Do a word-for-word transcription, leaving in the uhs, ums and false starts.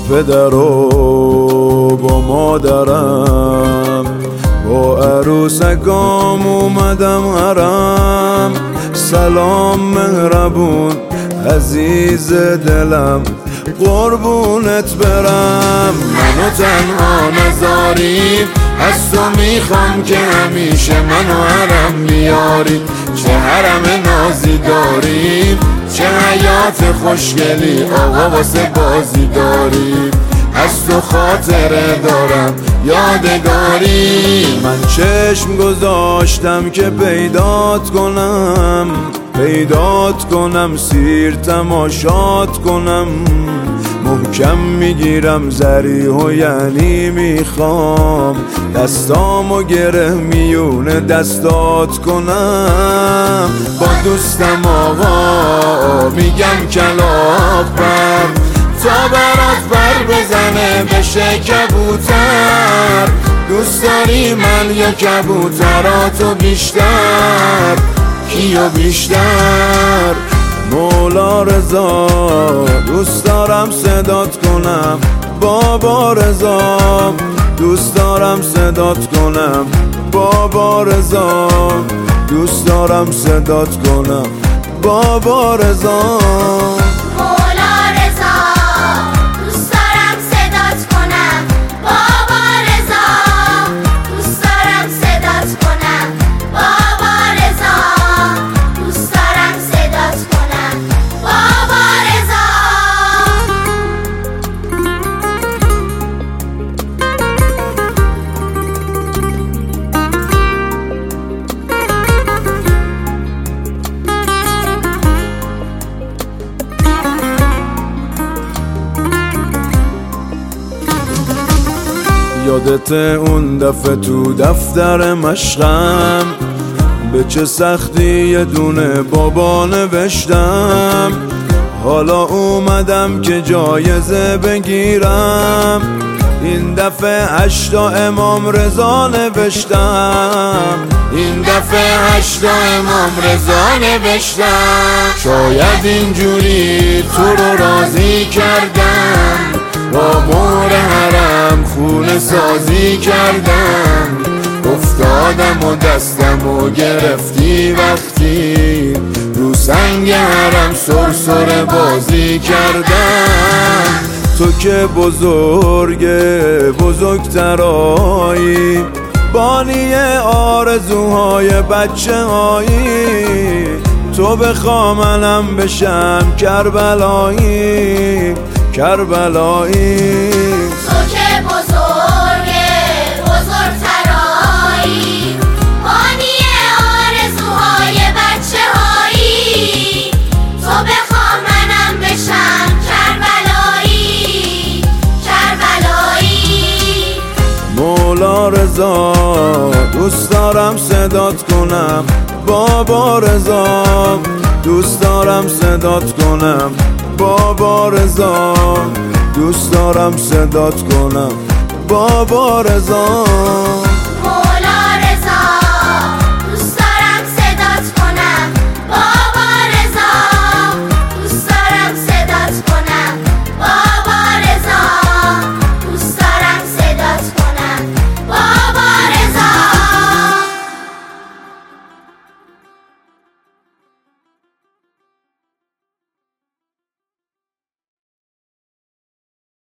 پدر و با مادرم، با عروسکام اومدم حرم. سلام مهربون عزیز دلم، قربونت برم. منو تنها نذاری، از تو میخوام که همیشه منو حرم بیاری. چه حرم نازی داری، چه حیات خوشگلی آقا واسه بازی داری. از تو خاطره دارم یادگاری. من چشم گذاشتم که پیدات کنم، پیدات کنم، سیر تماشات کنم. محکم میگیرم زریح و یعنی میخوام دستامو گره میون دستات کنم. با دوستم آقا میگم کلاغ بر، تا برات بر بزنه بشه کبوتر. دوست داری من یا کبوتراتو بیشتر؟ کیو بیشتر؟ مولا رضا دوست دارم صدات کنم، بابا رضا دوست دارم صدات کنم، بابا رضا دوست دارم صدات کنم، بابا رضا. یادت اون دفعه تو دفتر مشقم، به چه سختی یه دونه بابا نوشتم. حالا اومدم که جایزه بگیرم، این دفعه هشتا امام رضا نوشتم، این دفعه هشتا امام رضا نوشتم. شاید اینجوری تو رو راضی کردم، با مهر حرم خونه سازی کردم. افتادم و دستم و گرفتی وقتی رو سنگ حرم سرسره بازی کردم. تو که بزرگ بزرگترایی، بانی آرزوهای بچه هایی. تو بخوا منم بشم کربلایی، کربلایی. تو که بزرگ بزرگترایی، بانی آرزوهای بچه هایی. تو بخوا منم بشم کربلایی، کربلایی. مولا رضا دوست دارم صدات کنم، بابا رضا دوست دارم صدات کنم، بابا رضا دوست دارم صدات کنم، بابا رضا.